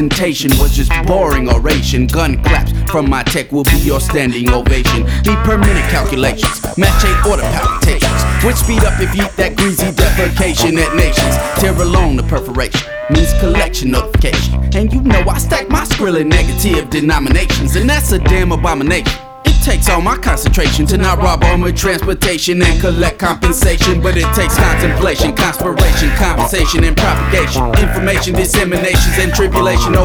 presentation was just boring oration. Gun claps from my tech will be your standing ovation. Be per minute calculations, match 8 order palpitations, which speed up if you eat that greasy defecation at nations. Tear alone the perforation means collection notification. And you know I stack my skrill in negative denominations, and that's a damn abomination. It takes all my concentration to not rob armored transportation and collect compensation, but it takes contemplation, conspiration, conversation, and propagation, information disseminations and tribulation.